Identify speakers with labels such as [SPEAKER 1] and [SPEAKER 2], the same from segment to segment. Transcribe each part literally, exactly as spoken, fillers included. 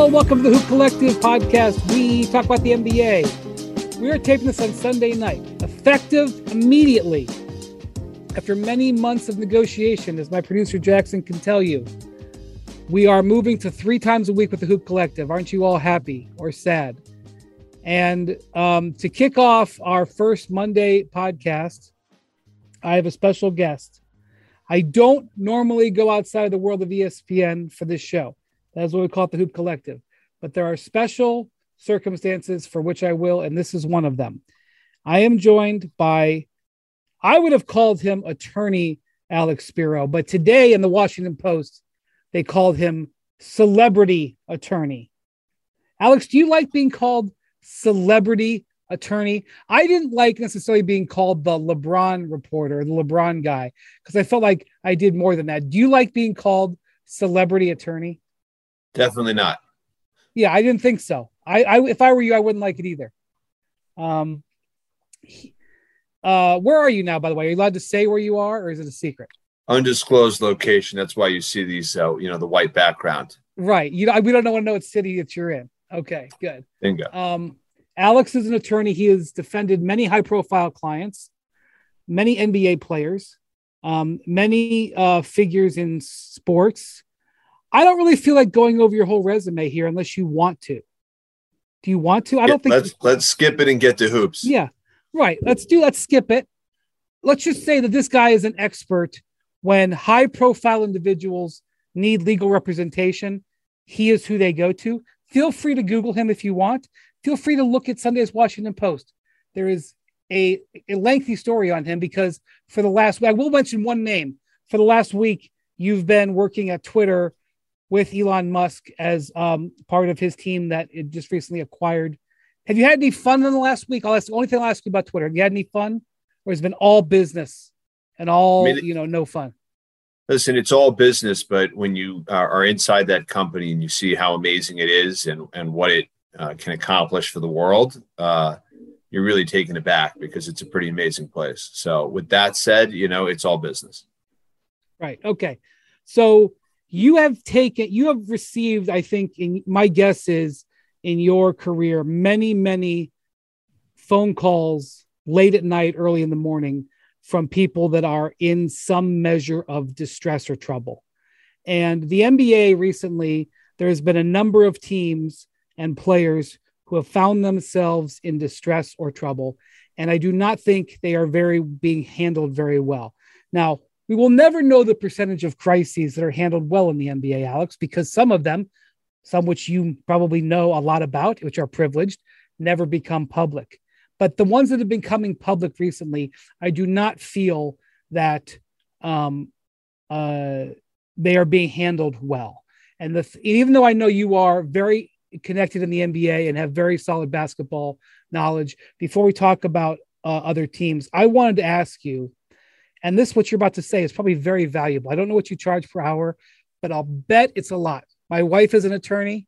[SPEAKER 1] Hello, welcome to the Hoop Collective podcast. We talk about the N B A. We are taping this on Sunday night, effective immediately. After many months of negotiation, as my producer Jackson can tell you, we are moving to three times a week with the Hoop Collective. Aren't you all happy or sad? And um, to kick off our first Monday podcast, I have a special guest. I don't normally go outside of the world of E S P N for this show. That's what we call it, the Hoop Collective. But there are special circumstances for which I will, and this is one of them. I am joined by, I would have called him attorney Alex Spiro, but today in the Washington Post, they called him celebrity attorney. Alex, do you like being called celebrity attorney? I didn't like necessarily being called the LeBron reporter, the LeBron guy, because I felt like I did more than that. Do you like being called celebrity attorney?
[SPEAKER 2] Definitely not.
[SPEAKER 1] Yeah, I didn't think so. I, I if I were you, I wouldn't like it either. Um, uh, where are you now, by the way? Are you allowed to say where you are, or is it a secret?
[SPEAKER 2] Undisclosed location. That's why you see these, uh, you know, the white background.
[SPEAKER 1] Right. You know, we don't want to know what city that you're in. Okay, good.
[SPEAKER 2] Bingo.
[SPEAKER 1] Um, Alex is an attorney. He has defended many high-profile clients, many N B A players, um, many uh, figures in sports. I don't really feel like going over your whole resume here unless you want to. Do you want to? I don't think.
[SPEAKER 2] Let's let's skip it and get to hoops.
[SPEAKER 1] Yeah, right. Let's do. Let's skip it. Let's just say that this guy is an expert when high-profile individuals need legal representation. He is who they go to. Feel free to Google him if you want. Feel free to look at Sunday's Washington Post. There is a, a lengthy story on him because for the last week, I will mention one name. For the last week, you've been working at Twitter with Elon Musk as um, part of his team that it just recently acquired. Have you had any fun in the last week? I'll ask the only thing I'll ask you about Twitter. Have you had any fun, or has it been all business and all, I mean, you know, no fun?
[SPEAKER 2] Listen, it's all business, but when you are inside that company and you see how amazing it is and, and what it uh, can accomplish for the world, uh, you're really taken aback because it's a pretty amazing place. So with that said, you know, it's all business.
[SPEAKER 1] Right. Okay. So you have taken, you have received, I think, in my guess is in your career, many, many phone calls late at night, early in the morning from people that are in some measure of distress or trouble. And the N B A recently, there's been a number of teams and players who have found themselves in distress or trouble. And I do not think they are very being handled very well. Now, we will never know the percentage of crises that are handled well in the N B A, Alex, because some of them, some which you probably know a lot about, which are privileged, never become public. But the ones that have been coming public recently, I do not feel that um, uh, they are being handled well. And the, even though I know you are very connected in the N B A and have very solid basketball knowledge, before we talk about uh, other teams, I wanted to ask you, and this, what you're about to say, is probably very valuable. I don't know what you charge per hour, but I'll bet it's a lot. My wife is an attorney.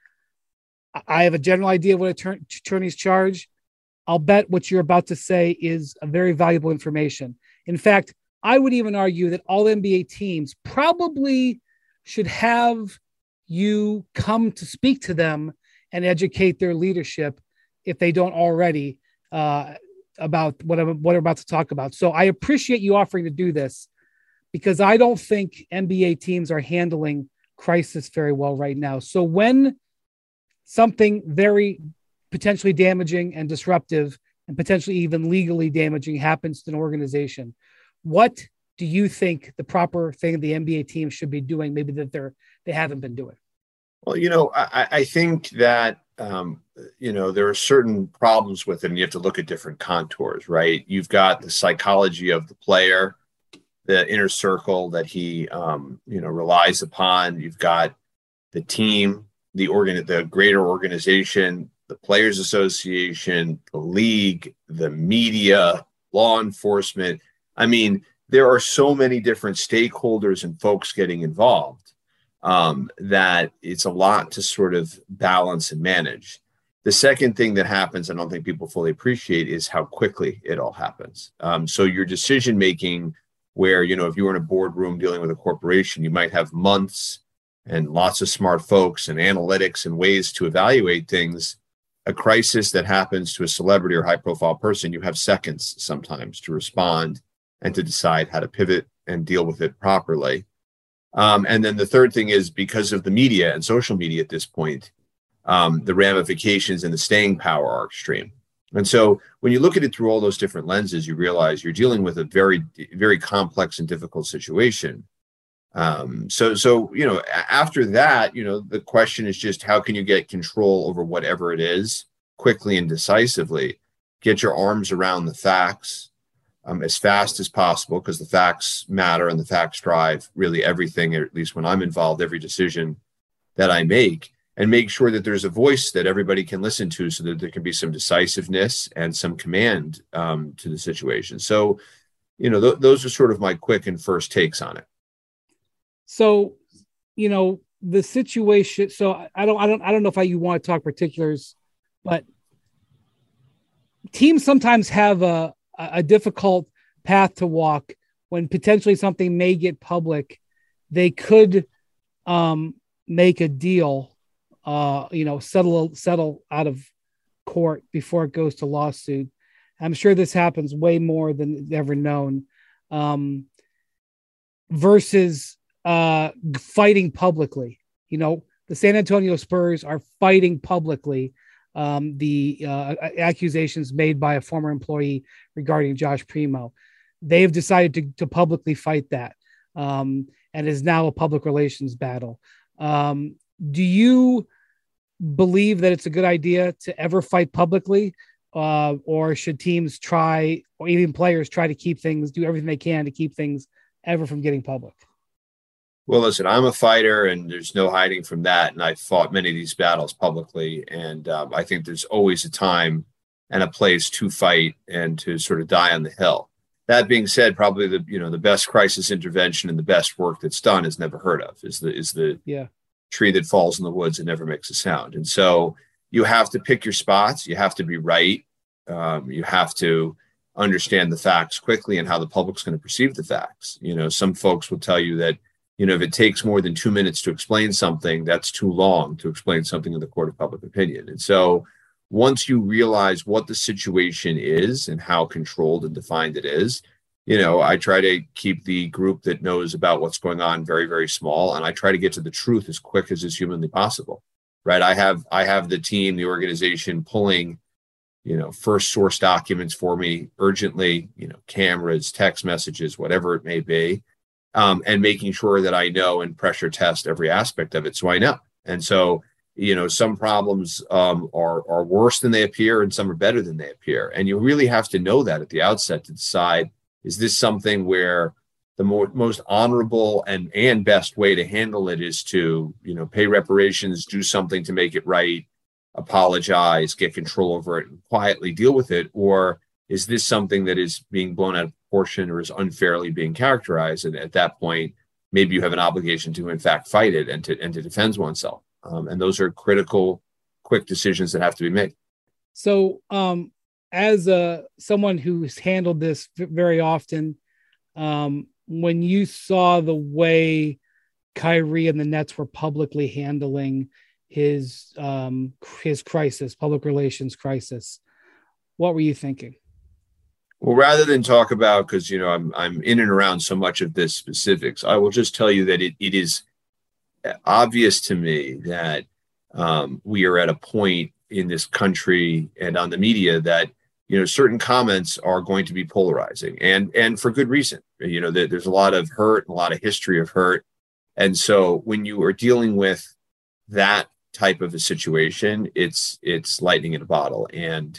[SPEAKER 1] I have a general idea of what attorney, attorneys charge. I'll bet what you're about to say is a very valuable information. In fact, I would even argue that all N B A teams probably should have you come to speak to them and educate their leadership if they don't already, uh, about what I'm, what I'm about to talk about. So I appreciate you offering to do this because I don't think N B A teams are handling crisis very well right now. So when something very potentially damaging and disruptive and potentially even legally damaging happens to an organization, what do you think the proper thing the N B A team should be doing, maybe that they're, they haven't been doing?
[SPEAKER 2] Well, you know, I, I think that, um, you know, there are certain problems with it and you have to look at different contours, right? You've got the psychology of the player, the inner circle that he, um, you know, relies upon. You've got the team, the organ, the greater organization, the Players Association, the league, the media, law enforcement. I mean, there are so many different stakeholders and folks getting involved um, that it's a lot to sort of balance and manage. The second thing that happens, I don't think people fully appreciate, is how quickly it all happens. Um, so your decision making, where, you know, if you were in a boardroom dealing with a corporation, you might have months and lots of smart folks and analytics and ways to evaluate things, a crisis that happens to a celebrity or high profile person, you have seconds sometimes to respond and to decide how to pivot and deal with it properly. Um, and then the third thing is, because of the media and social media at this point, um, the ramifications and the staying power are extreme. And so when you look at it through all those different lenses, you realize you're dealing with a very, very complex and difficult situation. Um, so, so, you know, after that, you know, the question is just, how can you get control over whatever it is quickly and decisively, get your arms around the facts um, as fast as possible, because the facts matter and the facts drive really everything, or at least when I'm involved, every decision that I make, and make sure that there's a voice that everybody can listen to so that there can be some decisiveness and some command um, to the situation. So, you know, th- those are sort of my quick and first takes on it.
[SPEAKER 1] So, you know, the situation, so I don't, I don't, I don't know if I, you want to talk particulars, but teams sometimes have a, a difficult path to walk when potentially something may get public. They could um, make a deal, uh, you know, settle, settle out of court before it goes to lawsuit. I'm sure this happens way more than ever known, um, versus uh, fighting publicly. You know, the San Antonio Spurs are fighting publicly um, the uh, accusations made by a former employee regarding Josh Primo. They have decided to, to publicly fight that, um, and is now a public relations battle. Um, do you believe that it's a good idea to ever fight publicly, uh, or should teams try, or even players try to keep things, do everything they can to keep things ever from getting public?
[SPEAKER 2] Well, listen, I'm a fighter, and there's no hiding from that. And I've fought many of these battles publicly. And um, I think there's always a time and a place to fight and to sort of die on the hill. That being said, probably the, you know, the best crisis intervention and the best work that's done is never heard of, is the, is the
[SPEAKER 1] yeah.
[SPEAKER 2] tree that falls in the woods and never makes a sound. And so you have to pick your spots. You have to be right. Um, you have to understand the facts quickly and how the public's going to perceive the facts. You know, some folks will tell you that, you know, if it takes more than two minutes to explain something, that's too long to explain something in the court of public opinion. And so once you realize what the situation is and how controlled and defined it is, you know, I try to keep the group that knows about what's going on very, very small. And I try to get to the truth as quick as is humanly possible, right? I have, I have the team, the organization pulling, you know, first source documents for me urgently, you know, cameras, text messages, whatever it may be. Um, and making sure that I know and pressure test every aspect of it, so I know. And so, you know, some problems um, are are worse than they appear, and some are better than they appear. And you really have to know that at the outset to decide, is this something where the more, most honorable and and best way to handle it is to, you know, pay reparations, do something to make it right, apologize, get control over it, and quietly deal with it, or is this something that is being blown out of proportion or is unfairly being characterized? And at that point, maybe you have an obligation to, in fact, fight it and to and to defend oneself. Um, and those are critical, quick decisions that have to be made.
[SPEAKER 1] So, um, as a someone who's handled this very often, um, when you saw the way Kyrie and the Nets were publicly handling his um, his crisis, public relations crisis, what were you thinking?
[SPEAKER 2] Well, rather than talk about, because, you know, I'm I'm in and around so much of this specifics, I will just tell you that it, it is obvious to me that um, we are at a point in this country and on the media that, you know, certain comments are going to be polarizing, and and for good reason. You know, there, there's a lot of hurt, a lot of history of hurt. And so when you are dealing with that type of a situation, it's it's lightning in a bottle. And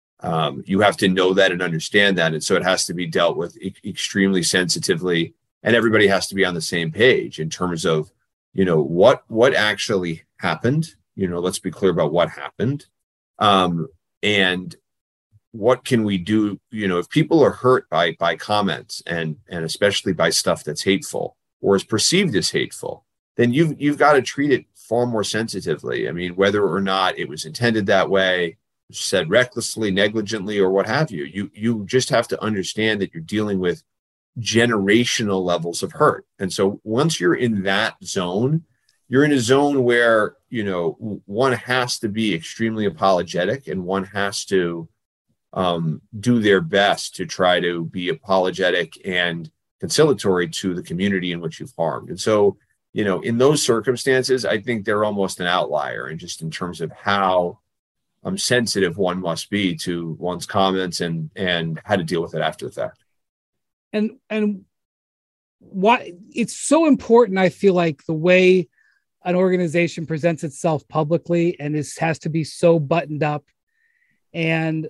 [SPEAKER 2] Um, you have to know that and understand that. And so it has to be dealt with e- extremely sensitively, and everybody has to be on the same page in terms of, you know, what, what actually happened. You know, let's be clear about what happened. Um, and what can we do? You know, if people are hurt by, by comments and, and especially by stuff that's hateful or is perceived as hateful, then you've, you've got to treat it far more sensitively. I mean, whether or not it was intended that way, said recklessly, negligently, or what have you. You you just have to understand that you're dealing with generational levels of hurt. And so once you're in that zone, you're in a zone where, you know, one has to be extremely apologetic, and one has to um, do their best to try to be apologetic and conciliatory to the community in which you've harmed. And so, you know, in those circumstances, I think they're almost an outlier, and just in terms of how um, sensitive one must be to one's comments and and how to deal with it after the fact.
[SPEAKER 1] And and why it's so important, I feel like, the way an organization presents itself publicly, and this has to be so buttoned up. And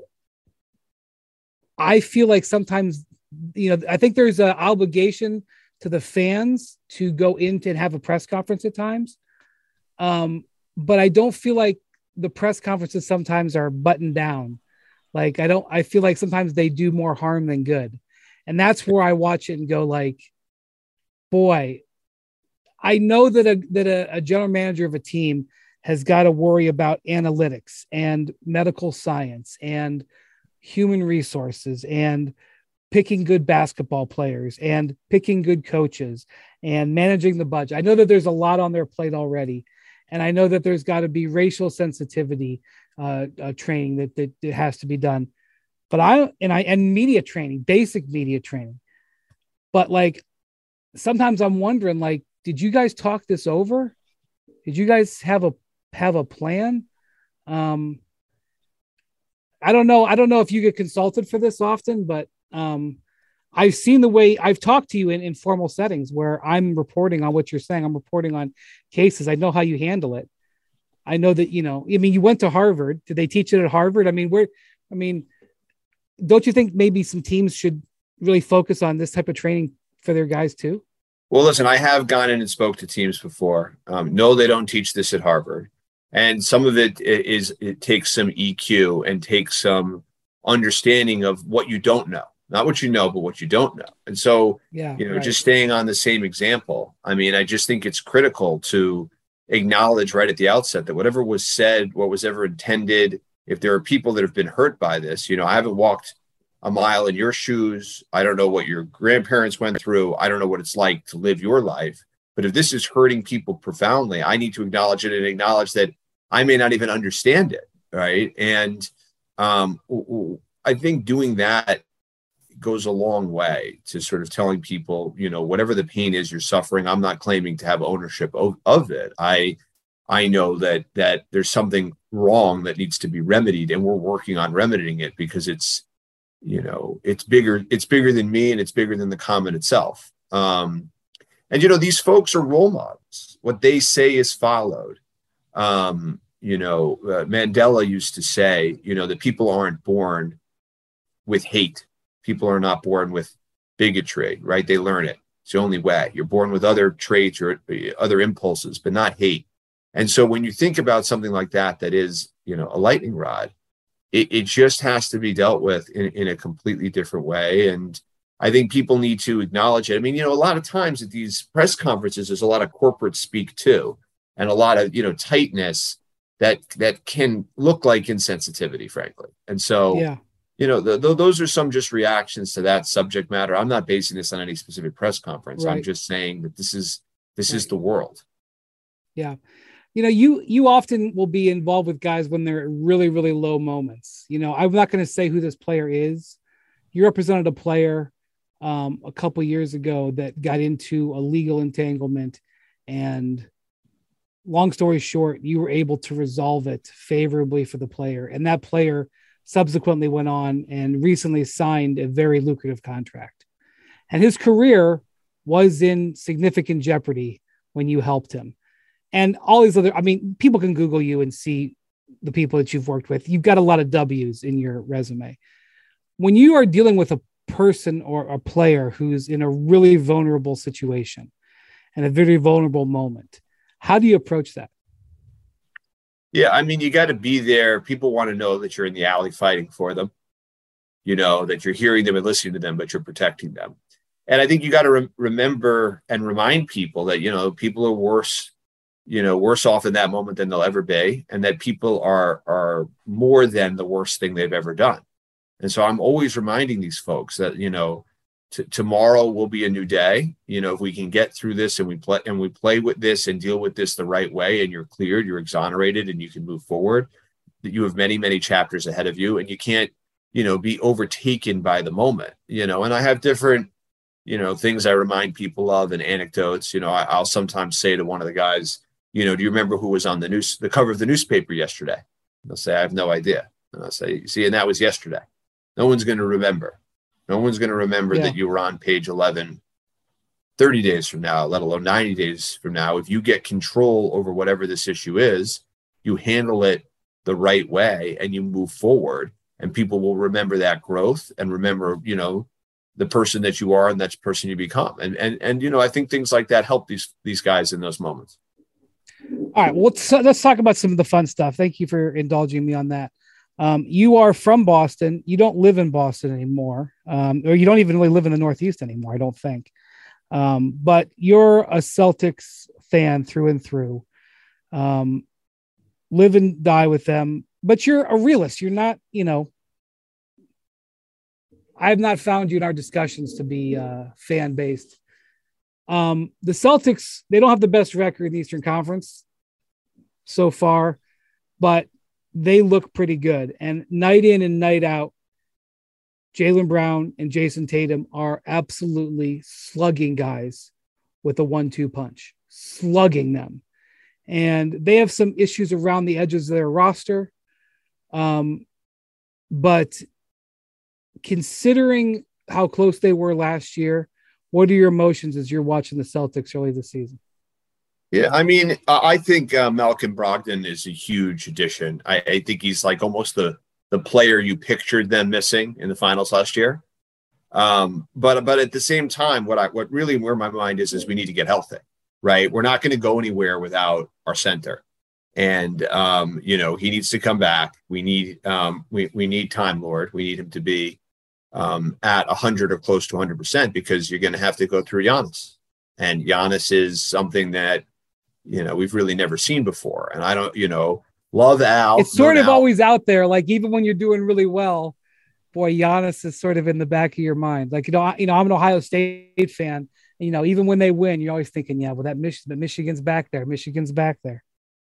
[SPEAKER 1] I feel like sometimes, you know, I think there's an obligation to the fans to go into and have a press conference at times. Um, but I don't feel like the press conferences sometimes are buttoned down. Like, I don't, I feel like sometimes they do more harm than good. And that's where I watch it and go like, boy, I know that a, that a, a general manager of a team has got to worry about analytics and medical science and human resources and picking good basketball players and picking good coaches and managing the budget. I know that there's a lot on their plate already. And I know that there's got to be racial sensitivity uh, uh, training that, that, that has to be done. But I, and I, and media training, basic media training. But like, sometimes I'm wondering, like, did you guys talk this over? Did you guys have a, have a plan? Um, I don't know. I don't know if you get consulted for this often, but um, I've seen the way I've talked to you in informal settings where I'm reporting on what you're saying. I'm reporting on cases. I know how you handle it. I know that, you know, I mean, you went to Harvard. Did they teach it at Harvard? I mean, where, I mean, don't you think maybe some teams should really focus on this type of training for their guys too?
[SPEAKER 2] Well, listen, I have gone in and spoke to teams before. Um, no, they don't teach this at Harvard. And some of it is, it takes some E Q and takes some understanding of what you don't know, not what you know, but what you don't know. And so,
[SPEAKER 1] yeah,
[SPEAKER 2] you know,
[SPEAKER 1] right.
[SPEAKER 2] just staying on the same example. I mean, I just think it's critical to acknowledge right at the outset that whatever was said, what was ever intended, if there are people that have been hurt by this, you know, I haven't walked a mile in your shoes. I don't know what your grandparents went through. I don't know what it's like to live your life. But if this is hurting people profoundly, I need to acknowledge it and acknowledge that I may not even understand it, right? And um, I think doing that goes a long way to sort of telling people, you know, whatever the pain is you're suffering, I'm not claiming to have ownership of, of it. I I know that that there's something wrong that needs to be remedied, and we're working on remedying it because it's, you know, it's bigger, it's bigger than me, and it's bigger than the comment itself. Um, and, you know, these folks are role models. What they say is followed. Um, you know, uh, Mandela used to say, you know, that people aren't born with hate. People are not born with bigotry, right? They learn it. It's the only way. You're born with other traits or other impulses, but not hate. And so when you think about something like that, that is, you know, a lightning rod, it, it just has to be dealt with in, in a completely different way. And I think people need to acknowledge it. I mean, you know, a lot of times at these press conferences, there's a lot of corporate speak too, and a lot of, you know, tightness that that can look like insensitivity, frankly. And so,
[SPEAKER 1] yeah.
[SPEAKER 2] you know, the, the, those are some just reactions to that subject matter. I'm not basing this on any specific press conference.
[SPEAKER 1] Right.
[SPEAKER 2] I'm just saying that this is this
[SPEAKER 1] right.
[SPEAKER 2] is the world.
[SPEAKER 1] Yeah. You know, you you often will be involved with guys when they're at really, really low moments. You know, I'm not going to say who this player is. You represented a player um, a couple years ago that got into a legal entanglement, and long story short, you were able to resolve it favorably for the player. And that player subsequently went on and recently signed a very lucrative contract. And his career was in significant jeopardy when you helped him. And all these other, I mean, people can Google you and see the people that you've worked with. You've got a lot of W's in your resume. When you are dealing with a person or a player who's in a really vulnerable situation and a very vulnerable moment, how do you approach that?
[SPEAKER 2] Yeah, I mean, you got to be there. People want to know that you're in the alley fighting for them, you know, that you're hearing them and listening to them, but you're protecting them. And I think you got to re- remember and remind people that, you know, people are worse, you know, worse off in that moment than they'll ever be, and that people are are more than the worst thing they've ever done. And so I'm always reminding these folks that, you know, t- tomorrow will be a new day. You know, if we can get through this and we play and we play with this and deal with this the right way, and you're cleared, you're exonerated, and you can move forward, that you have many, many chapters ahead of you, and you can't, you know, be overtaken by the moment, you know. And I have different, you know, things I remind people of and anecdotes. You know, I, I'll sometimes say to one of the guys, you know, do you remember who was on the news, the cover of the newspaper yesterday? And they'll say, I have no idea. And I'll say, see, and that was yesterday. No one's going to remember. No one's going to remember yeah. that you were on page eleven thirty days from now, let alone ninety days from now. If you get control over whatever this issue is, you handle it the right way and you move forward, and people will remember that growth and remember, you know, the person that you are and that's the person you become. And, and, and, you know, I think things like that help these, these guys in those moments.
[SPEAKER 1] All right. Well, let's, let's talk about some of the fun stuff. Thank you for indulging me on that. Um, you are from Boston. You don't live in Boston anymore. Um, or you don't even really live in the Northeast anymore, I don't think. Um, but you're a Celtics fan through and through. Um, live and die with them, but you're a realist. You're not, you know, I have not found you in our discussions to be uh, fan based. Um, the Celtics, they don't have the best record in the Eastern Conference so far, but they look pretty good. And night in and night out, Jaylen Brown and Jason Tatum are absolutely slugging guys with a one two punch, slugging them. And they have some issues around the edges of their roster. Um, but considering how close they were last year, what are your emotions as you're watching the Celtics early this season?
[SPEAKER 2] Yeah, I mean, I think uh, Malcolm Brogdon is a huge addition. I, I think he's like almost the the player you pictured them missing in the finals last year. Um, but but at the same time, what I what really where my mind is is we need to get healthy, right? We're not going to go anywhere without our center, and um, you know, he needs to come back. We need um, we we need Time Lord. We need him to be um, at one hundred or close to one hundred percent, because you're going to have to go through Giannis, and Giannis is something that, you know, we've really never seen before. And I don't, you know, love Al.
[SPEAKER 1] It's sort of Al. Always out there. Like, even when you're doing really well, boy, Giannis is sort of in the back of your mind. Like, you know, I, you know, I'm an Ohio State fan. And, you know, even when they win, you're always thinking, yeah, well, that Michigan, Michigan's back there. Michigan's back there.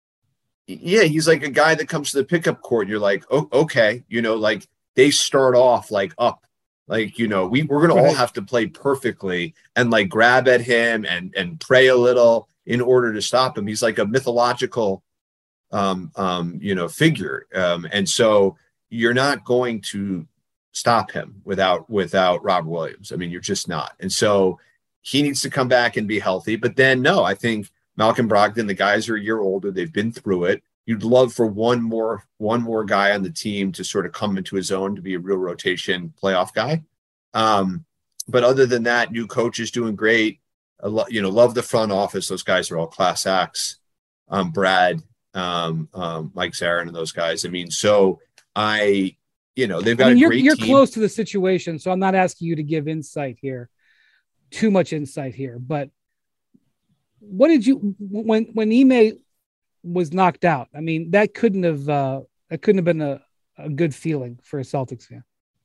[SPEAKER 2] Yeah. He's like a guy that comes to the pickup court. You're like, oh, okay. You know, like they start off like up, like, you know, we, we're going right. to all have to play perfectly and like grab at him and, and pray a little in order to stop him. He's like a mythological, um, um, you know, figure. Um, and so you're not going to stop him without, without Robert Williams. I mean, you're just not. And so he needs to come back and be healthy. But then, no, I think Malcolm Brogdon, the guys are a year older. They've been through it. You'd love for one more, one more guy on the team to sort of come into his own, to be a real rotation playoff guy. Um, but other than that, new coach is doing great. I lo- you know, love the front office. Those guys are all class acts. Um, Brad, um, um, Mike Zarin, and those guys. I mean, so I, you know, they've got I mean, a
[SPEAKER 1] you're,
[SPEAKER 2] great
[SPEAKER 1] You're
[SPEAKER 2] team.
[SPEAKER 1] close to the situation, so I'm not asking you to give insight here, too much insight here. But what did you when when Ime was knocked out? I mean, that couldn't have uh, that couldn't have been a, a good feeling for a Celtics fan.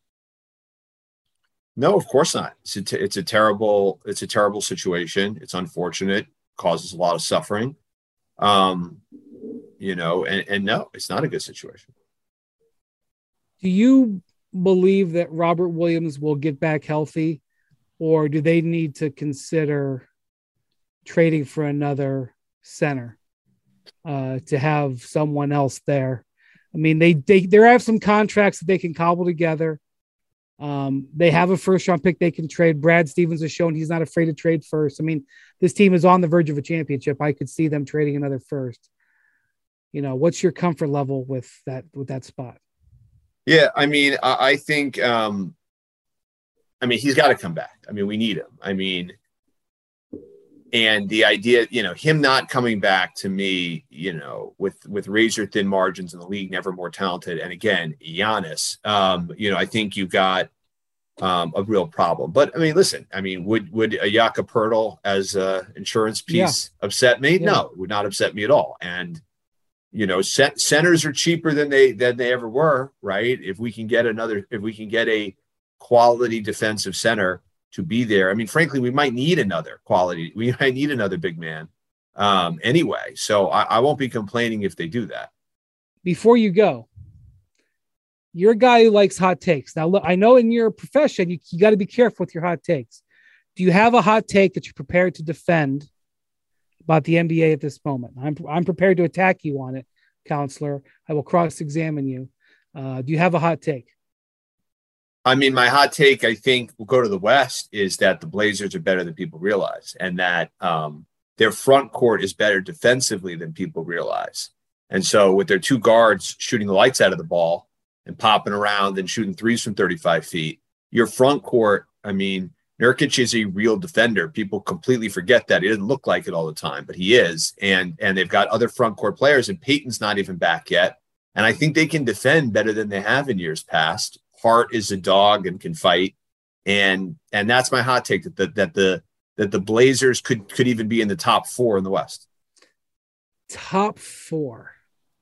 [SPEAKER 2] No, of course not. It's a, t- it's a terrible, it's a terrible situation. It's unfortunate, causes a lot of suffering. Um, you know, and, and no, it's not a good situation.
[SPEAKER 1] Do you believe that Robert Williams will get back healthy, or do they need to consider trading for another center uh, to have someone else there? I mean, they, they, they have some contracts that they can cobble together. Um, they have a first round pick they can trade. Brad Stevens has shown he's not afraid to trade first. I mean, this team is on the verge of a championship. I could see them trading another first. You know, what's your comfort level with that, with that spot?
[SPEAKER 2] Yeah. I mean, I, I think, um, I mean, he's got to come back. I mean, we need him. I mean, and the idea, you know, him not coming back, to me, you know, with, with razor thin margins in the league, never more talented. And again, Giannis, um, you know, I think you've got um, a real problem. But I mean, listen, I mean, would, would a Jakob Poeltl as a insurance piece yeah. upset me? Yeah. No, it would not upset me at all. And, you know, set, centers are cheaper than they, than they ever were. Right. If we can get another, if we can get a quality defensive center to be there. I mean, frankly, we might need another quality. We might need another big man um, anyway. So I, I won't be complaining if they do that.
[SPEAKER 1] Before you go, you're a guy who likes hot takes. Now, look, I know in your profession, you, you got to be careful with your hot takes. Do you have a hot take that you're prepared to defend about the N B A at this moment? I'm I'm prepared to attack you on it, counselor. I will cross-examine you. Uh, do you have a hot take?
[SPEAKER 2] I mean, my hot take, I think, will go to the West, is that the Blazers are better than people realize, and that um, their front court is better defensively than people realize. And so with their two guards shooting the lights out of the ball and popping around and shooting threes from thirty-five feet, your front court, I mean, Nurkic is a real defender. People completely forget that. He doesn't look like it all the time, but he is. And and they've got other front court players, and Peyton's not even back yet. And I think they can defend better than they have in years past. Hart is a dog and can fight. And and that's my hot take, that the, that the that the Blazers could could even be in the top four in the West.
[SPEAKER 1] Top four.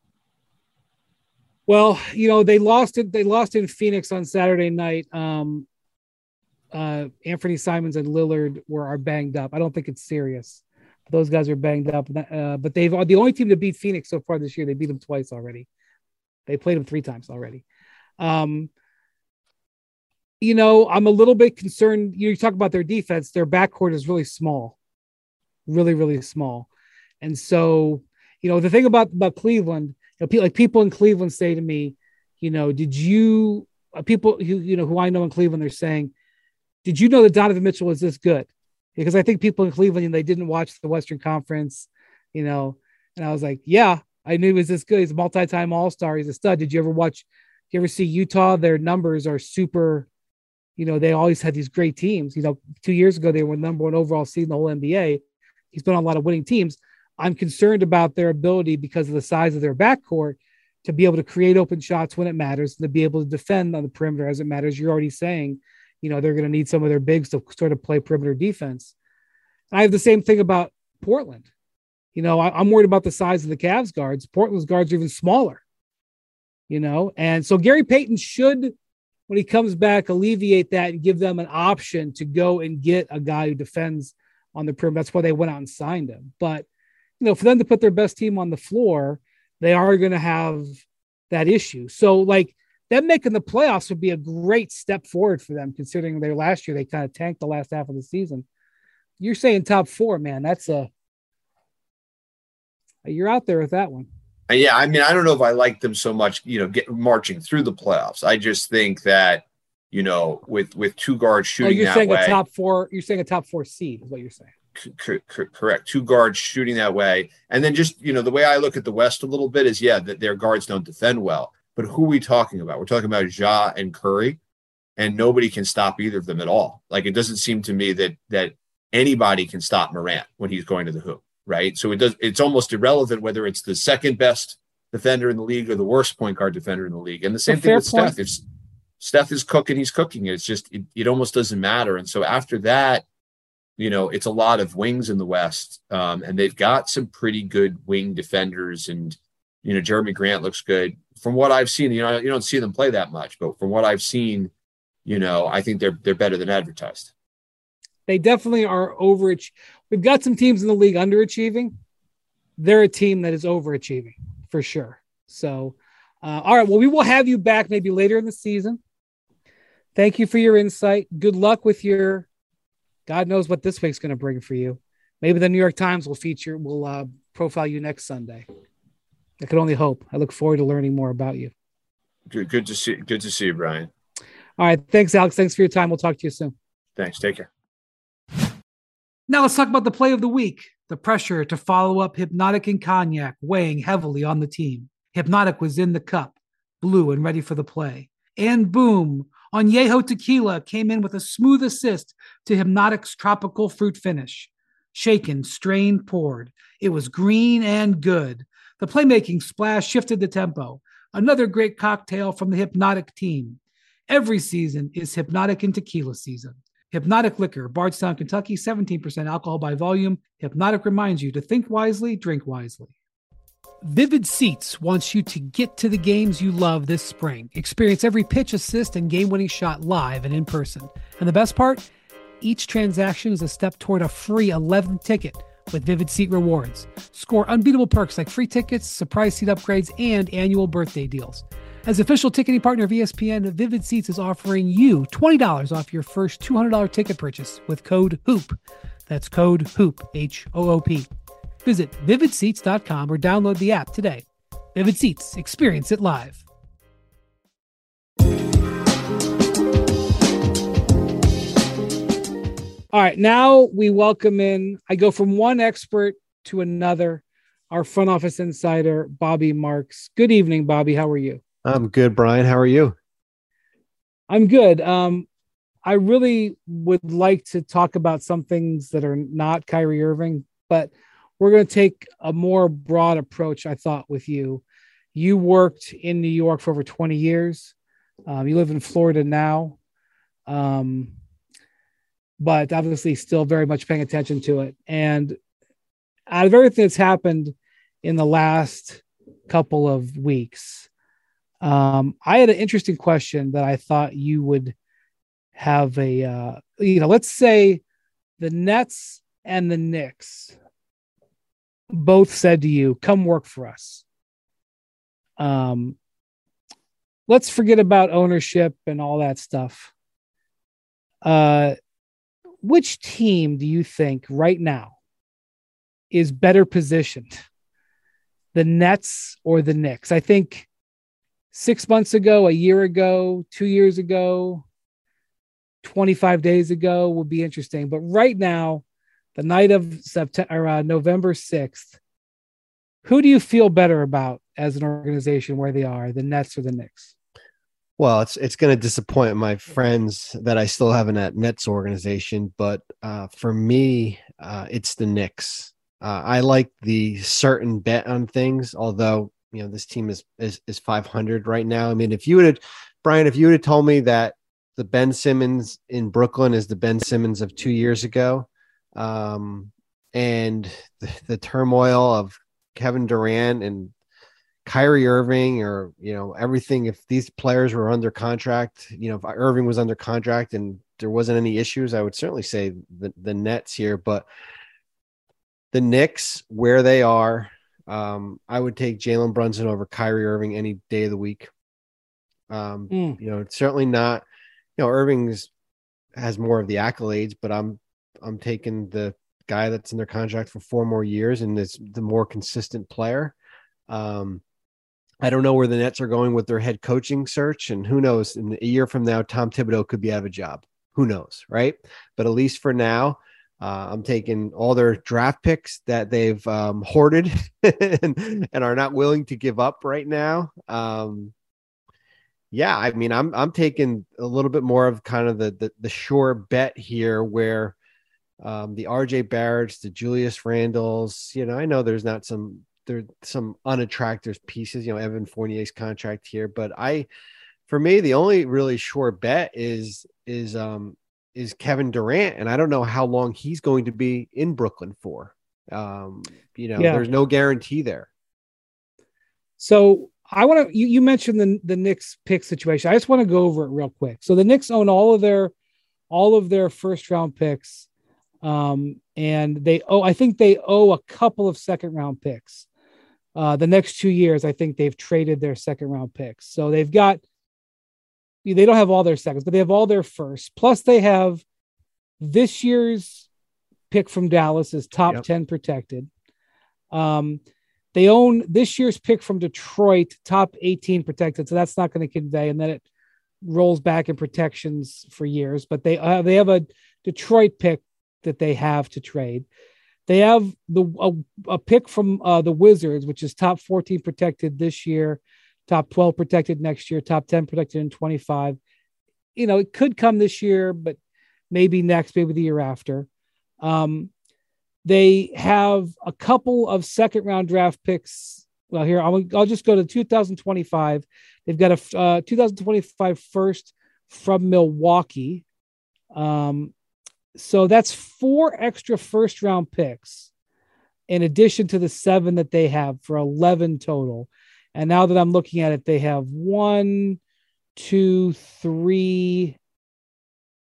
[SPEAKER 1] Well, you know, they lost it. They lost in Phoenix on Saturday night. Um, uh, Anthony Simons and Lillard were are banged up. I don't think it's serious. Those guys are banged up. Uh, but they've the only team to beat Phoenix so far this year. They beat them twice already. They played them three times already. Um, you know, I'm a little bit concerned. You talk about their defense. Their backcourt is really small, really, really small. And so, you know, the thing about, about Cleveland, you know, like people in Cleveland say to me, you know, did you, uh, people who, you know, who I know in Cleveland, they're saying, did you know that Donovan Mitchell was this good? Because I think people in Cleveland, you know, they didn't watch the Western Conference, you know, and I was like, yeah, I knew he was this good. He's a multi-time all-star. He's a stud. Did you ever watch, did you ever see Utah? Their numbers are super, you know, they always had these great teams. You know, two years ago, they were number one overall seed in the whole N B A. He's been on a lot of winning teams. I'm concerned about their ability, because of the size of their backcourt, to be able to create open shots when it matters, to be able to defend on the perimeter as it matters. You're already saying, you know, they're going to need some of their bigs to sort of play perimeter defense. I have the same thing about Portland. You know, I, I'm worried about the size of the Cavs guards. Portland's guards are even smaller, you know, and so Gary Payton should, when he comes back, alleviate that and give them an option to go and get a guy who defends on the perimeter. That's why they went out and signed him. But, you know, for them to put their best team on the floor, they are going to have that issue. So, like, them making the playoffs would be a great step forward for them, considering their last year, they kind of tanked the last half of the season. You're saying top four, man. That's a, you're out there with that one.
[SPEAKER 2] Yeah. I mean, I don't know if I like them so much, you know, get marching through the playoffs. I just think that, you know, with, with two guards shooting,
[SPEAKER 1] oh, you're
[SPEAKER 2] that
[SPEAKER 1] saying
[SPEAKER 2] way,
[SPEAKER 1] a top four, you're saying a top four seed is what you're saying.
[SPEAKER 2] C- c- correct. Two guards shooting that way. And then just, you know, the way I look at the West a little bit is, yeah, that their guards don't defend well. But who are we talking about? We're talking about Ja and Curry, and nobody can stop either of them at all. Like, it doesn't seem to me that that anybody can stop Morant when he's going to the hoop, right? So it does. It's almost irrelevant whether it's the second best defender in the league or the worst point guard defender in the league. And the same thing with
[SPEAKER 1] point.
[SPEAKER 2] Steph. If Steph is cooking, he's cooking. It's just it, it almost doesn't matter. And so after that, you know, it's a lot of wings in the West, um, and they've got some pretty good wing defenders. And you know, Jeremy Grant looks good. From what I've seen, you know, you don't see them play that much, but from what I've seen, you know, I think they're they're better than advertised.
[SPEAKER 1] They definitely are overach. We've got some teams in the league underachieving. They're a team that is overachieving for sure. So, uh, all right. Well, we will have you back maybe later in the season. Thank you for your insight. Good luck with your, God knows what this week's going to bring for you. Maybe the New York Times will feature, will uh, profile you next Sunday. I can only hope. I look forward to learning more about you.
[SPEAKER 2] Good, good to see. Good to see you, Brian.
[SPEAKER 1] All right. Thanks, Alex. Thanks for your time. We'll talk to you soon.
[SPEAKER 2] Thanks. Take care.
[SPEAKER 1] Now let's talk about the play of the week. The pressure to follow up Hypnotic and Cognac weighing heavily on the team. Hypnotic was in the cup, blue and ready for the play. And boom, Añejo Tequila came in with a smooth assist to Hypnotic's tropical fruit finish. Shaken, strained, poured. It was green and good. The playmaking splash shifted the tempo. Another great cocktail from the Hypnotic team. Every season is Hypnotic and Tequila season. Hypnotic Liquor, Bardstown, Kentucky, seventeen percent alcohol by volume. Hypnotic reminds you to think wisely, drink wisely. Vivid Seats wants you to get to the games you love this spring. Experience every pitch, assist, and game-winning shot live and in person. And the best part? Each transaction is a step toward a free eleventh ticket with Vivid Seat Rewards. Score unbeatable perks like free tickets, surprise seat upgrades, and annual birthday deals. As official ticketing partner of E S P N, Vivid Seats is offering you twenty dollars off your first two hundred dollars ticket purchase with code HOOP. That's code HOOP, H O O P. Visit vivid seats dot com or download the app today. Vivid Seats, experience it live. All right, now we welcome in, I go from one expert to another, our front office insider, Bobby Marks. Good evening, Bobby. How are you?
[SPEAKER 3] I'm good, Brian. How are you?
[SPEAKER 1] I'm good. Um, I really would like to talk about some things that are not Kyrie Irving, but we're going to take a more broad approach, I thought, with you. You worked in New York for over twenty years. Um, you live in Florida now. Um, but obviously still very much paying attention to it. And out of everything that's happened in the last couple of weeks, um, I had an interesting question that I thought you would have a, uh, you know, let's say the Nets and the Knicks both said to you, come work for us. Um, let's forget about ownership and all that stuff. Uh, Which team do you think right now is better positioned, the Nets or the Knicks? I think six months ago, a year ago, two years ago, twenty-five days ago would be interesting. But right now, the night of September, uh, November sixth, who do you feel better about as an organization where they are, the Nets or the Knicks?
[SPEAKER 3] Well, it's it's going to disappoint my friends that I still have in that Nets organization, but uh, for me, uh, it's the Knicks. Uh, I like the certain bet on things, although you know this team is is, is five hundred right now. I mean, if you would have, Brian, if you would have told me that the Ben Simmons in Brooklyn is the Ben Simmons of two years ago, um, and the, the turmoil of Kevin Durant and Kyrie Irving, or, you know, everything, if these players were under contract, you know, if Irving was under contract and there wasn't any issues, I would certainly say the, the Nets here, but the Knicks, where they are, um, I would take Jalen Brunson over Kyrie Irving any day of the week. Um, mm. You know, it's certainly not, you know, Irving's has more of the accolades, but I'm, I'm taking the guy that's in their contract for four more years and is the more consistent player. Um, I don't know where the Nets are going with their head coaching search, and who knows, in a year from now, Tom Thibodeau could be out of a job. Who knows, right? But at least for now, uh, I'm taking all their draft picks that they've um, hoarded and, and are not willing to give up right now. Um, yeah, I mean, I'm I'm taking a little bit more of kind of the the, the sure bet here, where um, the R J Barretts, the Julius Randles, you know, I know there's not some. There's some unattractive pieces, you know, Evan Fournier's contract here, but I, for me, the only really sure bet is, is, um, is Kevin Durant. And I don't know how long he's going to be in Brooklyn for. Um, you know, yeah. There's no guarantee there.
[SPEAKER 1] So I want to, you, you mentioned the, the Knicks pick situation. I just want to go over it real quick. So the Knicks own all of their, all of their first round picks. Um, and they owe, I think they owe a couple of second round picks. Uh, the next two years, I think they've traded their second round picks. So they've got, they don't have all their seconds, but they have all their firsts. Plus they have this year's pick from Dallas is top yep. ten protected. Um, they own this year's pick from Detroit, top eighteen protected. So that's not going to convey. And then it rolls back in protections for years, but they uh, they have a Detroit pick that they have to trade. They have the a, a pick from uh, the Wizards, which is top fourteen protected this year, top twelve protected next year, top ten protected in twenty-five. You know, it could come this year, but maybe next, maybe the year after. Um, they have a couple of second round draft picks. Well, here, I'll, I'll just go to two thousand twenty-five. They've got a uh, two thousand twenty-five first from Milwaukee. Um, So that's four extra first round picks in addition to the seven that they have for eleven total. And now that I'm looking at it, they have one, two, three,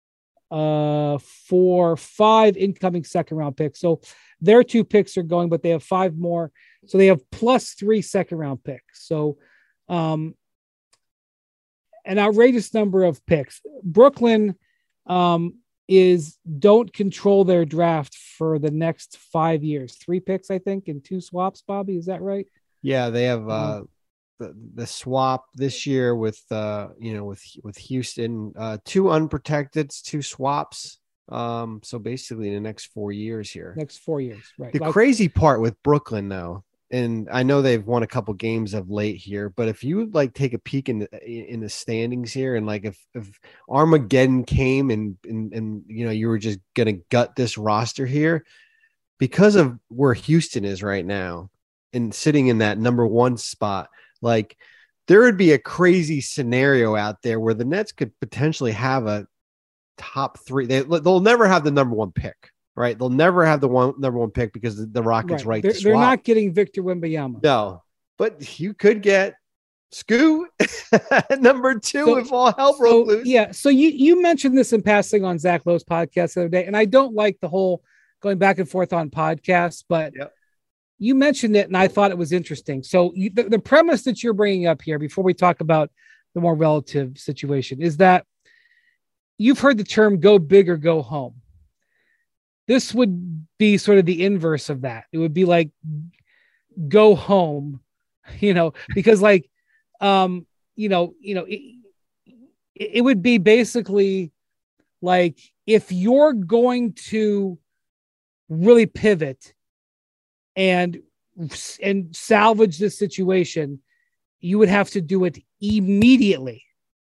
[SPEAKER 1] uh, four, five incoming second round picks. So their two picks are going, but they have five more. So they have plus three second round picks. So um, an outrageous number of picks. Brooklyn um, is don't control their draft for the next five years. Three picks, I think, and two swaps, Bobby. Is that right?
[SPEAKER 3] Yeah, they have uh, the, the swap this year with, uh, you know, with, with Houston, uh, two unprotected, two swaps. Um, so basically in the next four years here,
[SPEAKER 1] next four years. Right.
[SPEAKER 3] The
[SPEAKER 1] like,
[SPEAKER 3] crazy part with Brooklyn though, and I know they've won a couple games of late here, but if you like take a peek in the, in the standings here, and like if, if Armageddon came and, and, and, you know, you were just going to gut this roster here because of where Houston is right now and sitting in that number one spot, like there would be a crazy scenario out there where the Nets could potentially have a top three. They, they'll never have the number one pick. Right, they'll never have the one number one pick because the, the Rockets right. right
[SPEAKER 1] they're,
[SPEAKER 3] to swap.
[SPEAKER 1] They're not getting Victor Wembanyama.
[SPEAKER 3] No, but you could get Scoot number two so, if all hell broke
[SPEAKER 1] so,
[SPEAKER 3] loose.
[SPEAKER 1] Yeah. So you you mentioned this in passing on Zach Lowe's podcast the other day, and I don't like the whole going back and forth on podcasts, but
[SPEAKER 3] yep.
[SPEAKER 1] you mentioned it, and I thought it was interesting. So you, the, the premise that you're bringing up here, before we talk about the more relative situation, is that you've heard the term "go big or go home." This would be sort of the inverse of that. It would be like go home, you know, because like, um, you know, you know, it, it would be basically like if you're going to really pivot and and salvage this situation, you would have to do it immediately.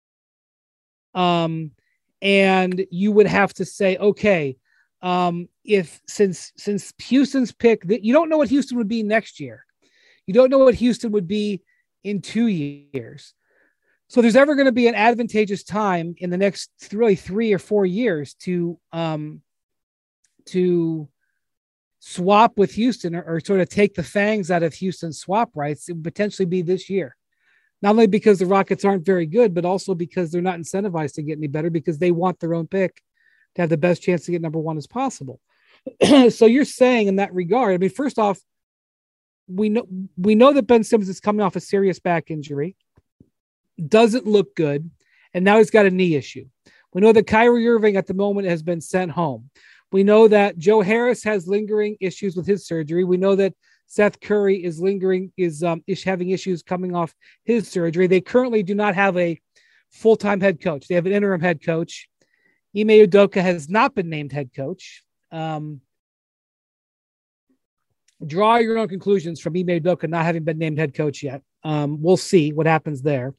[SPEAKER 1] Um, and you would have to say, okay, Um, if since since Houston's pick, that you don't know what Houston would be next year, you don't know what Houston would be in two years. So there's ever going to be an advantageous time in the next really three or four years to um to swap with Houston or, or sort of take the fangs out of Houston's swap rights. It would potentially be this year, not only because the Rockets aren't very good, but also because they're not incentivized to get any better because they want their own pick to have the best chance to get number one as possible. So you're saying in that regard, I mean, first off, we know, we know that Ben Simmons is coming off a serious back injury, doesn't look good. And now he's got a knee issue. We know that Kyrie Irving at the moment has been sent home. We know that Joe Harris has lingering issues with his surgery. We know that Seth Curry is lingering, is, um, is having issues coming off his surgery. They currently do not have a full-time head coach. They have an interim head coach. Ime Udoka has not been named head coach. Um, draw your own conclusions from Ime Udoka not having been named head coach yet. Um, we'll see what happens there.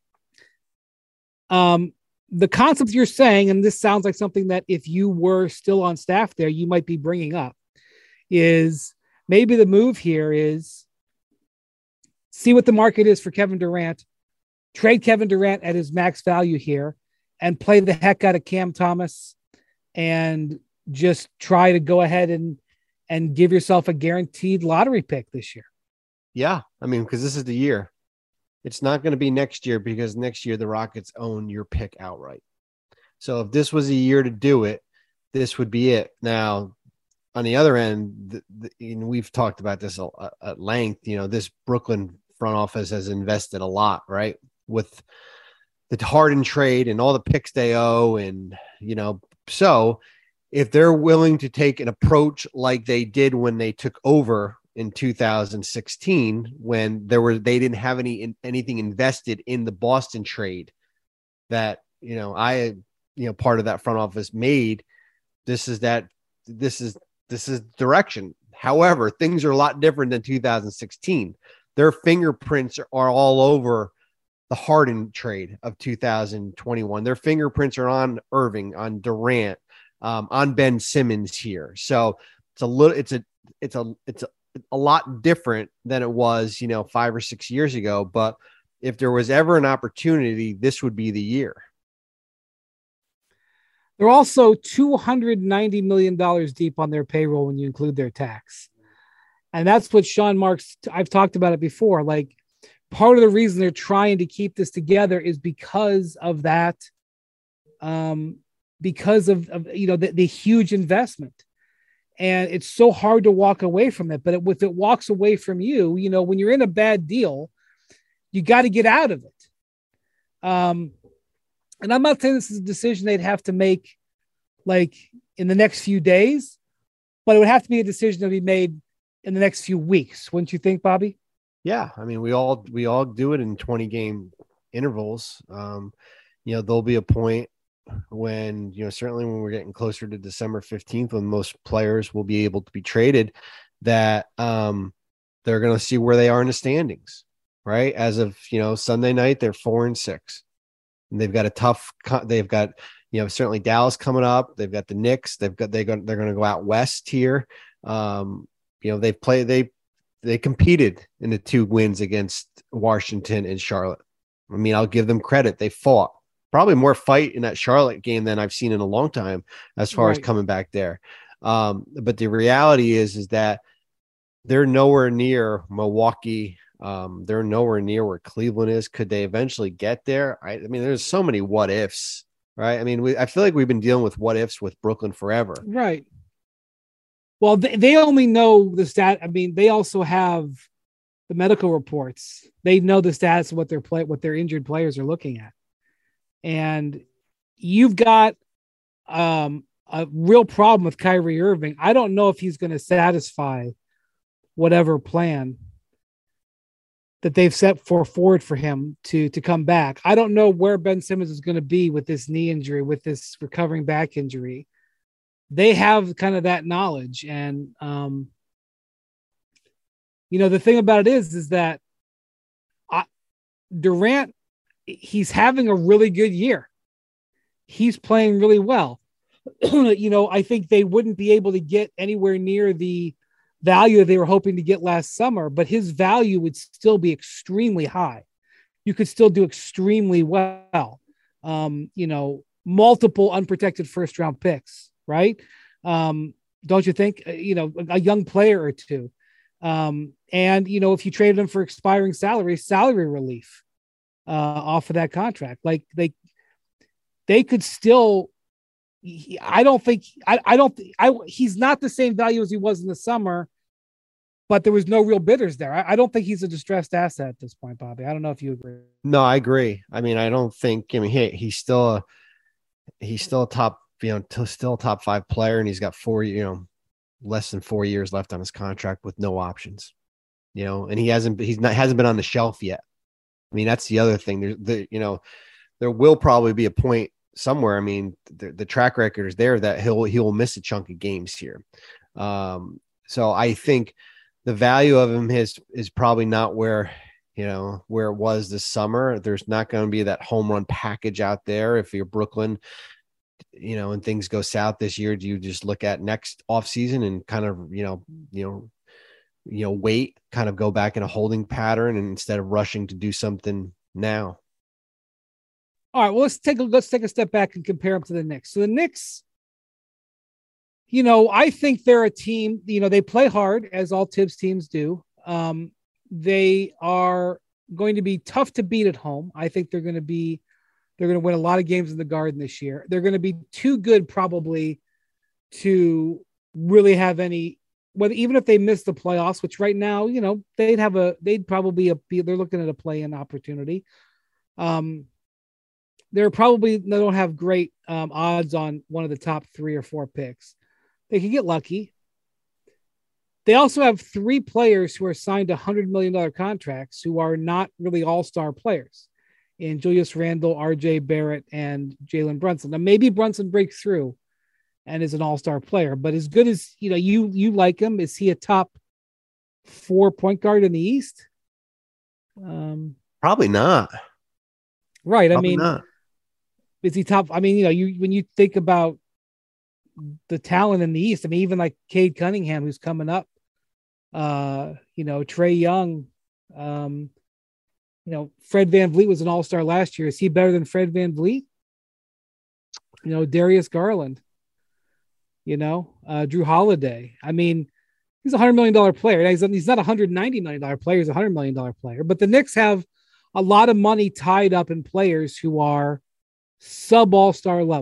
[SPEAKER 1] Um, the concept you're saying, and this sounds like something that if you were still on staff there, you might be bringing up, is maybe the move here is see what the market is for Kevin Durant, trade Kevin Durant at his max value here, and play the heck out of Cam Thomas and just try to go ahead and, and give yourself a guaranteed lottery pick this year.
[SPEAKER 3] Yeah. I mean, because this is the year. It's not going to be next year because next year the Rockets own your pick outright. So if this was a year to do it, this would be it. Now, on the other end, the, the, and we've talked about this at length, you know, this Brooklyn front office has invested a lot, right? With the Harden trade and all the picks they owe. And, you know, so if they're willing to take an approach like they did when they took over in two thousand sixteen, when there were, they didn't have any, anything invested in the Boston trade that, you know, I, you know, part of that front office made, this is that, this is, this is direction. However, things are a lot different than two thousand sixteen. Their fingerprints are all over the Harden trade of two thousand twenty-one. Their fingerprints are on Irving, on Durant, um, on Ben Simmons here. So it's a little, it's a, it's a, it's a, a lot different than it was, you know, five or six years ago. But if there was ever an opportunity, this would be the year.
[SPEAKER 1] They're also two hundred ninety million dollars deep on their payroll when you include their tax. And that's what Sean Marks, I've talked about it before. Like, part of the reason they're trying to keep this together is because of that, um, because of, of you know, the, the huge investment. And it's so hard to walk away from it. But it, if it walks away from you, you know, when you're in a bad deal, you got to get out of it. Um, and I'm not saying this is a decision they'd have to make like in the next few days, but it would have to be a decision to be made in the next few weeks. Wouldn't you think, Bobby?
[SPEAKER 3] Yeah. I mean, we all, we all do it in twenty game intervals. Um, you know, there'll be a point when, you know, certainly when we're getting closer to December fifteenth, when most players will be able to be traded, that um, they're going to see where they are in the standings, right? As of, you know, Sunday night, they're four and six, and they've got a tough, they've got, you know, certainly Dallas coming up. They've got the Knicks. They've got, they go, they're going to go out West here. Um, you know, they've played, they, they competed in the two wins against Washington and Charlotte. I mean, I'll give them credit. They fought. Probably more fight in that Charlotte game than I've seen in a long time as far right. as coming back there. Um, but the reality is, is that they're nowhere near Milwaukee. Um, they're nowhere near where Cleveland is. Could they eventually get there? I, I mean, there's so many what ifs, right? I mean, we, I feel like we've been dealing with what ifs with Brooklyn forever.
[SPEAKER 1] Right. Well, they, they only know the stat. I mean, they also have the medical reports. They know the status of what their play, what their injured players are looking at. And you've got um, a real problem with Kyrie Irving. I don't know if he's going to satisfy whatever plan that they've set for forward for him to, to come back. I don't know where Ben Simmons is going to be with this knee injury, with this recovering back injury. They have kind of that knowledge. And, um, you know, the thing about it is, is that I, Durant, he's having a really good year. He's playing really well. You know, I think they wouldn't be able to get anywhere near the value they were hoping to get last summer, but his value would still be extremely high. You could still do extremely well. Um, you know, multiple unprotected first round picks, right? Um, don't you think, you know, a, a young player or two. Um, and, you know, if you traded him for expiring salary, salary relief, Uh, off of that contract, like they, they could still. I don't think. I, I don't. I. He's not the same value as he was in the summer, but there was no real bidders there. I, I don't think he's a distressed asset at this point, Bobby. I don't know if you agree.
[SPEAKER 3] No, I agree. I mean, I don't think. I mean, he, he's still a. He's still a top. You know, t- still a top five player, and he's got four. You know, less than four years left on his contract with no options. You know, and he hasn't. He's not. Hasn't been on the shelf yet. I mean, that's the other thing. There's the, you know, there will probably be a point somewhere. I mean, the, the track record is there that he'll, he'll miss a chunk of games here. Um, so I think the value of him is, is probably not where, you know, where it was this summer. There's not going to be that home run package out there. If you're Brooklyn, you know, and things go south this year, do you just look at next off season and kind of, you know, you know, you know, wait, kind of go back in a holding pattern and instead of rushing to do something now?
[SPEAKER 1] All right, well, let's take a, let's take a step back and compare them to the Knicks. So the Knicks, you know, I think they're a team, you know, they play hard as all Tibbs teams do. Um, they are going to be tough to beat at home. I think they're going to be, they're going to win a lot of games in the Garden this year. They're going to be too good probably to really have any, whether even if they miss the playoffs, which right now, you know, they'd have a, they'd probably be, they're looking at a play-in opportunity. Um, they're probably, they don't have great um, odds on one of the top three or four picks. They could get lucky. They also have three players who are signed to one hundred million dollars contracts who are not really all-star players in Julius Randle, R J Barrett, and Jalen Brunson. Now, maybe Brunson breaks through and is an all-star player, but as good as, you know, you, you like him, is he a top four point guard in the East? Um,
[SPEAKER 3] Probably not.
[SPEAKER 1] Right.
[SPEAKER 3] Probably
[SPEAKER 1] I mean,
[SPEAKER 3] not.
[SPEAKER 1] Is he top? I mean, you know, you, when you think about the talent in the East, I mean, even like Cade Cunningham, who's coming up, uh, you know, Trae Young, um, you know, Fred VanVleet was an all-star last year. Is he better than Fred VanVleet? You know, Darius Garland, you know, uh, Drew Holiday. I mean, he's a hundred million dollar player. He's, he's not a hundred ninety million dollar player. He's a hundred million dollar player. But the Knicks have a lot of money tied up in players who are sub all-star level.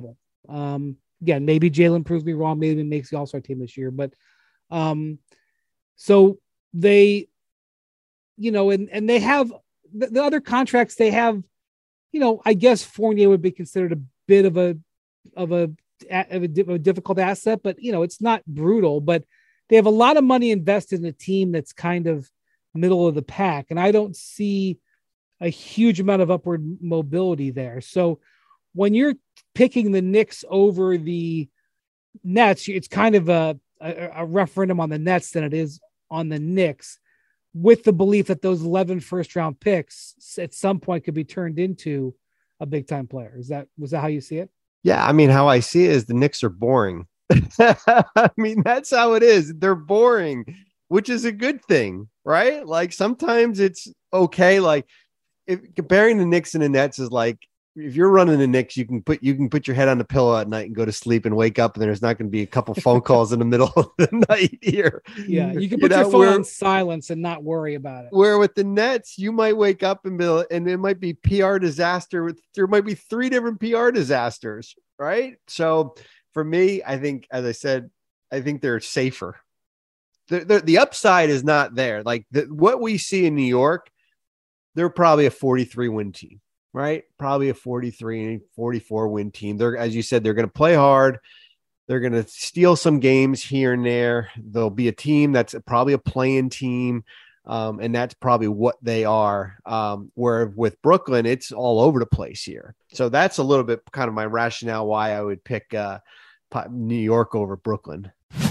[SPEAKER 1] Um, again, maybe Jalen proves me wrong. Maybe he makes the All-Star team this year, but um, so they, you know, and and they have the, the other contracts they have. You know, I guess Fournier would be considered a bit of a of a, of a, of a difficult asset, but you know, it's not brutal. But they have a lot of money invested in a team that's kind of middle of the pack, and I don't see a huge amount of upward mobility there. So when you're picking the Knicks over the Nets, it's kind of a, a, a referendum on the Nets than it is on the Knicks, with the belief that those eleven first round picks at some point could be turned into a big time player. Is that, was that how you see it?
[SPEAKER 3] Yeah. I mean, how I see it is the Knicks are boring. I mean, that's how it is. They're boring, which is a good thing, right? Like sometimes it's okay. Like if comparing the Knicks and the Nets is like, if you're running the Knicks, you can put you can put your head on the pillow at night and go to sleep and wake up, and there's not going to be a couple phone calls in the middle of the night here.
[SPEAKER 1] Yeah, you can put you know, your phone on silence and not worry about it.
[SPEAKER 3] Where with the Nets, you might wake up and be, and it might be P R disaster. With there might be three different P R disasters, right? So for me, I think, as I said, I think they're safer. The the, the upside is not there. Like the, what we see in New York, they're probably a forty-three win team. Right? Probably a forty-three, forty-four win team. They're, as you said, they're going to play hard. They're going to steal some games here and there. There'll be a team that's probably a play-in team. Um, and that's probably what they are. Um, where with Brooklyn, it's all over the place here. So that's a little bit kind of my rationale why I would pick uh, New York over Brooklyn.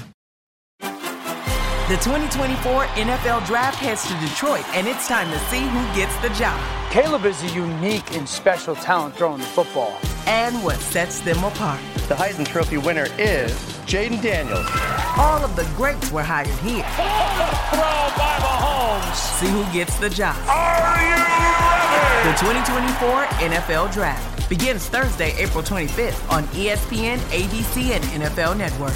[SPEAKER 4] The twenty twenty-four N F L Draft heads to Detroit, and it's time to see who gets the job.
[SPEAKER 5] Caleb is a unique and special talent throwing the football.
[SPEAKER 4] And what sets them apart.
[SPEAKER 6] The Heisman Trophy winner is Jaden Daniels.
[SPEAKER 4] All of the greats were hired here.
[SPEAKER 5] Throw by Mahomes.
[SPEAKER 4] See who gets the job.
[SPEAKER 5] Are you ready?
[SPEAKER 4] The twenty twenty-four N F L Draft begins Thursday, April twenty-fifth on E S P N, A B C, and N F L Network.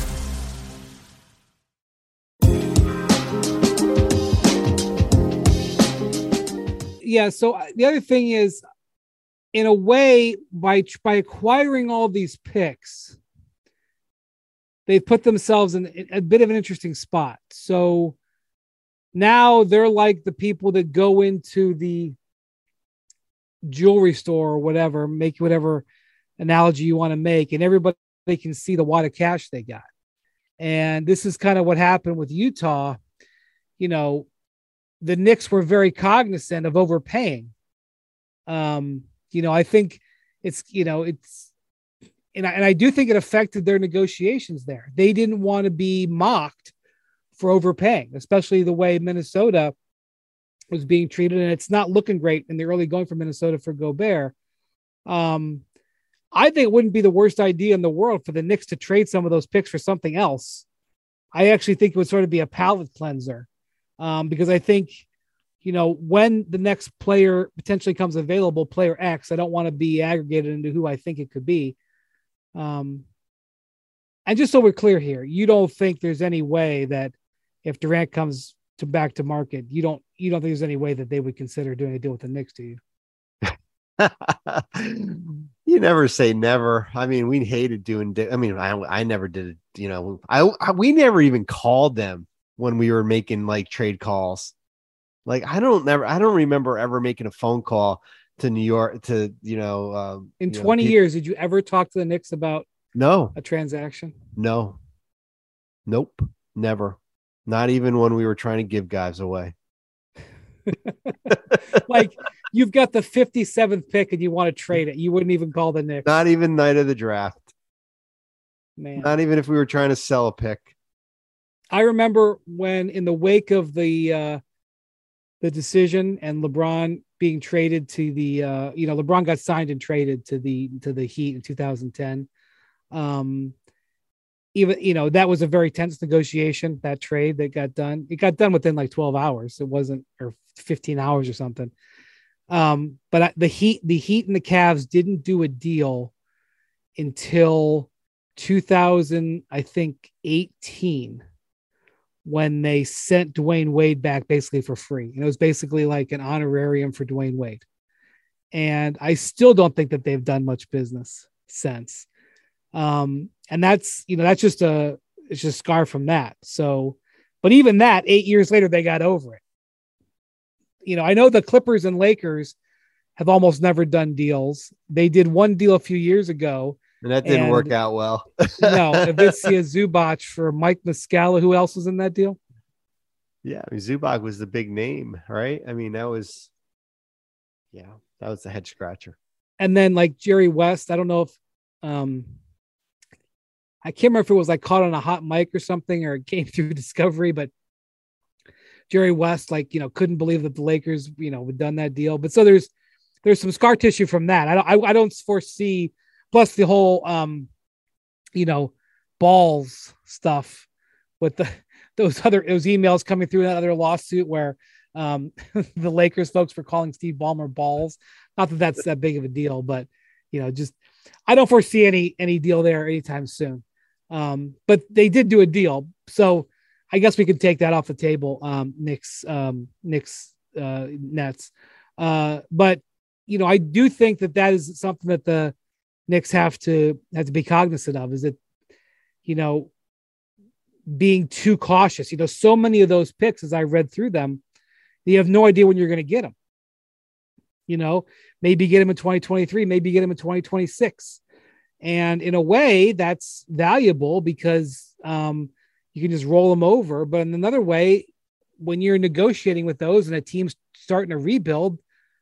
[SPEAKER 1] Yeah. So the other thing is, in a way, by by acquiring all these picks, they've put themselves in a bit of an interesting spot. So now they're like the people that go into the jewelry store or whatever, make whatever analogy you want to make, and everybody can see the wad of cash they got. And this is kind of what happened with Utah. You know, the Knicks were very cognizant of overpaying. Um, you know, I think it's, you know, it's, and I, and I do think it affected their negotiations there. They didn't want to be mocked for overpaying, especially the way Minnesota was being treated. And it's not looking great in the early going for Minnesota for Gobert. Um, I think it wouldn't be the worst idea in the world for the Knicks to trade some of those picks for something else. I actually think it would sort of be a palate cleanser. Um, because I think, you know, when the next player potentially comes available, player X, I don't want to be aggregated into who I think it could be. Um, and just so we're clear here, you don't think there's any way that if Durant comes to back to market, you don't, you don't think there's any way that they would consider doing a deal with the Knicks, do you?
[SPEAKER 3] You never say never. I mean, we hated doing, I mean, I, I never did it, you know, I, I, we never even called them when we were making like trade calls. Like, I don't never, I don't remember ever making a phone call to New York to, you know, um,
[SPEAKER 1] in
[SPEAKER 3] you
[SPEAKER 1] twenty
[SPEAKER 3] know,
[SPEAKER 1] years, did you ever talk to the Knicks about
[SPEAKER 3] no
[SPEAKER 1] a transaction?
[SPEAKER 3] No, nope. Never. Not even when we were trying to give guys away.
[SPEAKER 1] Like, you've got the fifty-seventh pick and you want to trade it. You wouldn't even call the Knicks.
[SPEAKER 3] Not even night of the draft.
[SPEAKER 1] Man.
[SPEAKER 3] Not even if we were trying to sell a pick.
[SPEAKER 1] I remember when, in the wake of the uh, the decision and LeBron being traded to the, uh, you know, LeBron got signed and traded to the to the Heat in two thousand ten. Um, even, you know, that was a very tense negotiation, that trade that got done. It got done within like twelve hours. It wasn't, or fifteen hours or something. Um, but the Heat, the Heat and the Cavs didn't do a deal until two thousand, I think, eighteen. When they sent Dwayne Wade back basically for free. And it was basically like an honorarium for Dwayne Wade. And I still don't think that they've done much business since. Um, and that's, you know, that's just a, it's just a scar from that. So, but even that, eight years later, they got over it. You know, I know the Clippers and Lakers have almost never done deals. They did one deal a few years ago.
[SPEAKER 3] And that didn't
[SPEAKER 1] and,
[SPEAKER 3] work out well.
[SPEAKER 1] No, Ivica Zubac for Mike Muscala. Who else was in that deal?
[SPEAKER 3] Yeah, I mean, Zubac was the big name, right? I mean, that was, yeah, that was the head scratcher.
[SPEAKER 1] And then like Jerry West, I don't know if, um, I can't remember if it was like caught on a hot mic or something, or it came through Discovery, but Jerry West, like, you know, couldn't believe that the Lakers, you know, had done that deal. But so there's, there's some scar tissue from that. I don't, I, I don't foresee, plus the whole, um, you know, balls stuff with the, those other, those emails coming through that other lawsuit where um, the Lakers folks were calling Steve Ballmer balls. Not that that's that big of a deal, but, you know, just, I don't foresee any, any deal there anytime soon. Um, but they did do a deal. So I guess we can take that off the table. Um, Knicks, um, Knicks, uh, Nets. Uh, but, you know, I do think that that is something that the Knicks have to have to be cognizant of, is that, you know, being too cautious. You know, so many of those picks, as I read through them, you have no idea when you're going to get them. You know, maybe get them in twenty twenty-three, maybe get them in twenty twenty-six. And in a way that's valuable because um, you can just roll them over. But in another way, when you're negotiating with those and a team's starting to rebuild,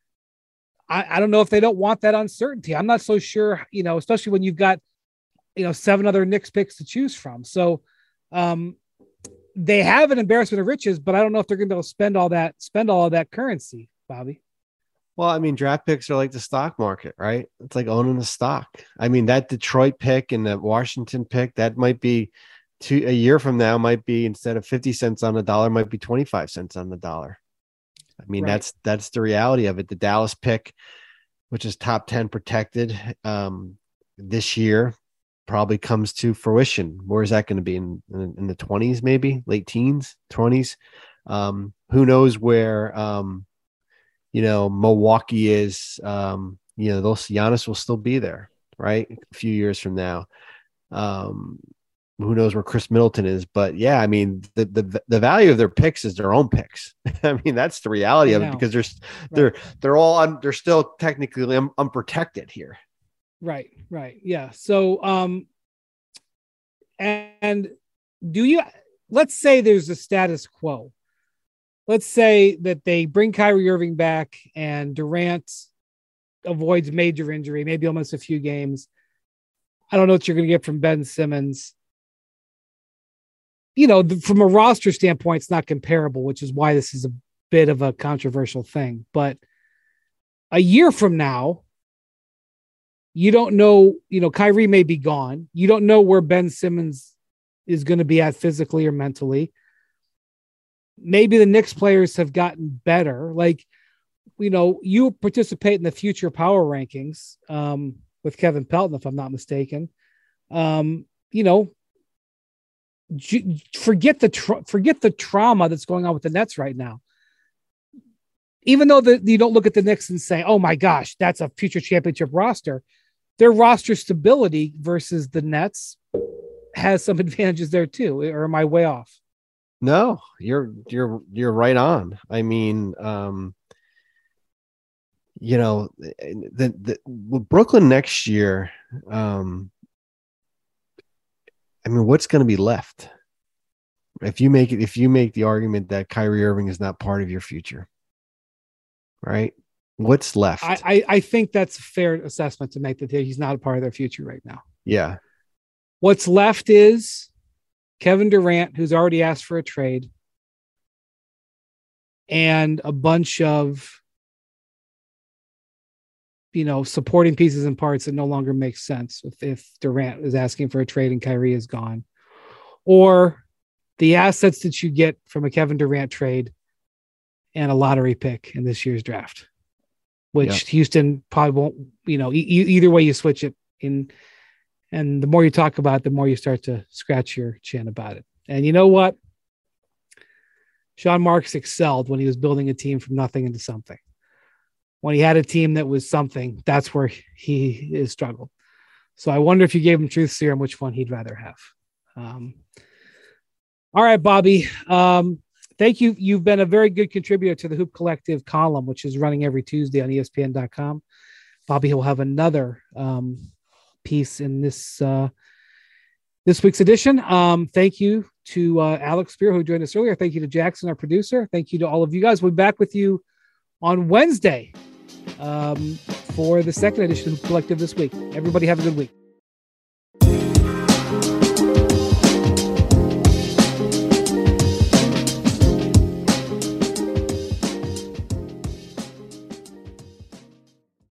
[SPEAKER 1] I, I don't know if they don't want that uncertainty. I'm not so sure, you know, especially when you've got, you know, seven other Knicks picks to choose from. So um, they have an embarrassment of riches, but I don't know if they're going to be able to spend all that, spend all of that currency, Bobby.
[SPEAKER 3] Well, I mean, draft picks are like the stock market, right? It's like owning a stock. I mean, that Detroit pick and that Washington pick, that might be two, a year from now might be, instead of fifty cents on the dollar, might be twenty-five cents on the dollar. I mean, right. that's, that's the reality of it. The Dallas pick, which is top ten protected um, this year, probably comes to fruition. Where is that going to be in, in, in the twenties, maybe late teens, twenties? Um, who knows where, um, you know, Milwaukee is, um, you know, those Giannis will still be there, right? A few years from now. Um, who knows where Chris Middleton is, but yeah, I mean, the, the, the value of their picks is their own picks. I mean, that's the reality of it, because they're, right. they're, they're all, un, they're still technically un, unprotected here.
[SPEAKER 1] Right. Right. Yeah. So, um, and do you, let's say there's a status quo. Let's say that they bring Kyrie Irving back and Durant avoids major injury, maybe almost a few games. I don't know what you're going to get from Ben Simmons. You know, from a roster standpoint, it's not comparable, which is why this is a bit of a controversial thing. But a year from now, you don't know, you know, Kyrie may be gone. You don't know where Ben Simmons is going to be at physically or mentally. Maybe the Knicks players have gotten better. Like, you know, you participate in the future power rankings um, with Kevin Pelton, if I'm not mistaken. Um, you know, forget the tra- forget the trauma that's going on with the Nets right now. Even though the, you don't look at the Knicks and say, "Oh my gosh, that's a future championship roster," their roster stability versus the Nets has some advantages there too. Or am I way off?
[SPEAKER 3] No, you're, you're, you're right on. I mean, um, you know, the, the well, Brooklyn next year, um, I mean, what's going to be left? If you make it, if you make the argument that Kyrie Irving is not part of your future, right? What's left?
[SPEAKER 1] I, I, I think that's a fair assessment to make, that he's not a part of their future right now.
[SPEAKER 3] Yeah.
[SPEAKER 1] What's left is Kevin Durant, who's already asked for a trade, and a bunch of, you know, supporting pieces and parts that no longer make sense if, if Durant is asking for a trade and Kyrie is gone, or the assets that you get from a Kevin Durant trade and a lottery pick in this year's draft, which yeah. Houston probably won't, you know, e- either way you switch it in. And the more you talk about it, the more you start to scratch your chin about it. And you know what? Sean Marks excelled when he was building a team from nothing into something. When he had a team that was something, that's where he is struggled. So I wonder if you gave him truth serum, which one he'd rather have. Um, all right, Bobby. Um, thank you. You've been a very good contributor to the Hoop Collective column, which is running every Tuesday on E S P N dot com. Bobby will have another um, piece in this uh, this week's edition. Um, thank you to uh, Alex Spear, who joined us earlier. Thank you to Jackson, our producer. Thank you to all of you guys. We'll be back with you on Wednesday um, for the second edition of Hoop Collective this week. Everybody have a good week.